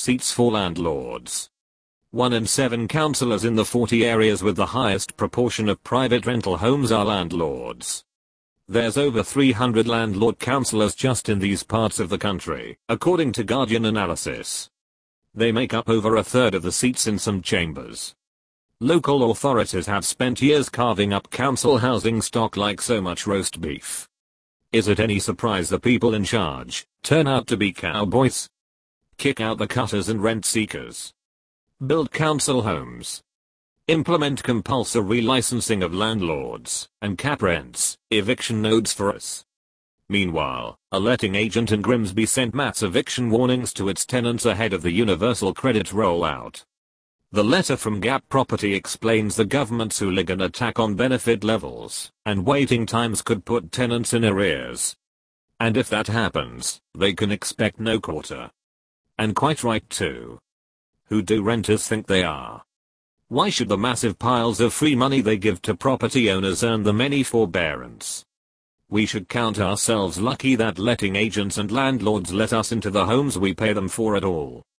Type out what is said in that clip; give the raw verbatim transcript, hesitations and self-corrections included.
seats for landlords. One in seven councillors in the forty areas with the highest proportion of private rental homes are landlords. There's over three hundred landlord councillors just in these parts of the country, according to Guardian analysis. They make up over a third of the seats in some chambers. Local authorities have spent years carving up council housing stock like so much roast beef. Is it any surprise the people in charge turn out to be cowboys? Kick out the cutters and rent seekers. Build council homes. Implement compulsory licensing of landlords and cap rents, eviction nodes for us. Meanwhile, a letting agent in Grimsby sent mass eviction warnings to its tenants ahead of the universal credit rollout. The letter from Gap Property explains the government's hooligan attack on benefit levels and waiting times could put tenants in arrears. And if that happens, they can expect no quarter. And quite right too. Who do renters think they are? Why should the massive piles of free money they give to property owners earn them any forbearance? We should count ourselves lucky that letting agents and landlords let us into the homes we pay them for at all.